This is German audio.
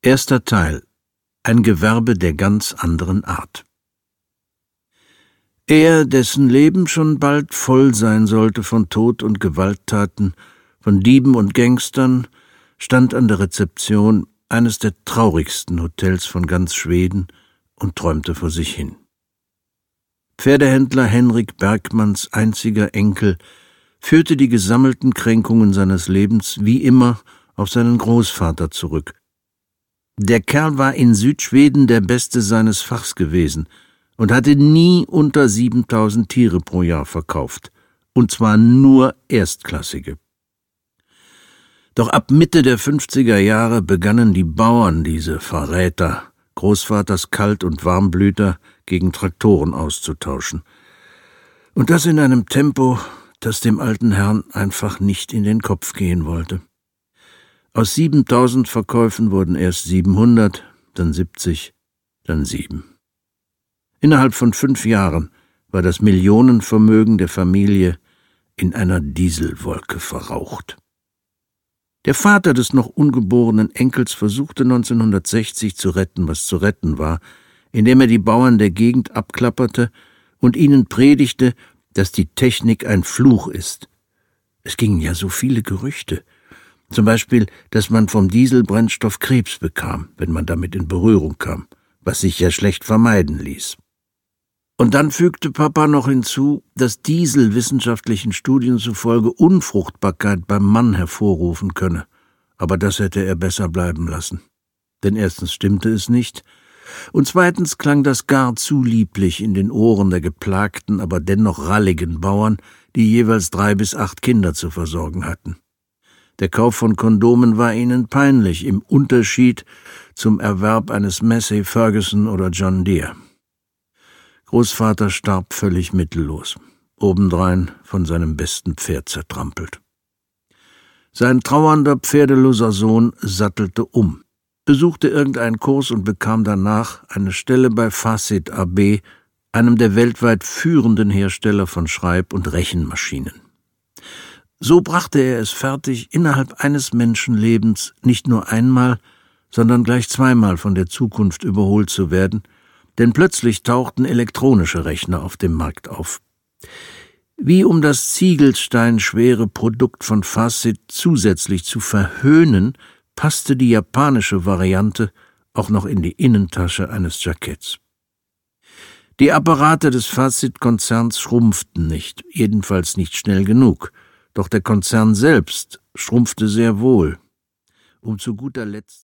Erster Teil. Ein Gewerbe der ganz anderen Art. Er, dessen Leben schon bald voll sein sollte von Tod und Gewalttaten, von Dieben und Gangstern, stand an der Rezeption eines der traurigsten Hotels von ganz Schweden und träumte vor sich hin. Pferdehändler Henrik Bergmanns einziger Enkel führte die gesammelten Kränkungen seines Lebens wie immer auf seinen Großvater zurück. Der Kerl war in Südschweden der Beste seines Fachs gewesen und hatte nie unter 7.000 Tiere pro Jahr verkauft, und zwar nur erstklassige. Doch ab Mitte der 50er Jahre begannen die Bauern, diese Verräter, Großvaters Kalt- und Warmblüter, gegen Traktoren auszutauschen. Und das in einem Tempo, das dem alten Herrn einfach nicht in den Kopf gehen wollte. Aus 7.000 Verkäufen wurden erst 700, dann 70, dann 7. Innerhalb von 5 Jahren war das Millionenvermögen der Familie in einer Dieselwolke verraucht. Der Vater des noch ungeborenen Enkels versuchte 1960 zu retten, was zu retten war, indem er die Bauern der Gegend abklapperte und ihnen predigte, dass die Technik ein Fluch ist. Es gingen ja so viele Gerüchte. Zum Beispiel, dass man vom Dieselbrennstoff Krebs bekam, wenn man damit in Berührung kam, was sich ja schlecht vermeiden ließ. Und dann fügte Papa noch hinzu, dass Diesel wissenschaftlichen Studien zufolge Unfruchtbarkeit beim Mann hervorrufen könne. Aber das hätte er besser bleiben lassen. Denn erstens stimmte es nicht, und zweitens klang das gar zu lieblich in den Ohren der geplagten, aber dennoch ralligen Bauern, die jeweils 3 bis 8 Kinder zu versorgen hatten. Der Kauf von Kondomen war ihnen peinlich, im Unterschied zum Erwerb eines Massey Ferguson oder John Deere. Großvater starb völlig mittellos, obendrein von seinem besten Pferd zertrampelt. Sein trauernder, pferdeloser Sohn sattelte um, besuchte irgendeinen Kurs und bekam danach eine Stelle bei Facit AB, einem der weltweit führenden Hersteller von Schreib- und Rechenmaschinen. So brachte er es fertig, innerhalb eines Menschenlebens nicht nur einmal, sondern gleich zweimal von der Zukunft überholt zu werden, denn plötzlich tauchten elektronische Rechner auf dem Markt auf. Wie um das ziegelsteinschwere Produkt von Facit zusätzlich zu verhöhnen, passte die japanische Variante auch noch in die Innentasche eines Jacketts. Die Apparate des Facit-Konzerns schrumpften nicht, jedenfalls nicht schnell genug. Doch der Konzern selbst schrumpfte sehr wohl, um zu guter Letzt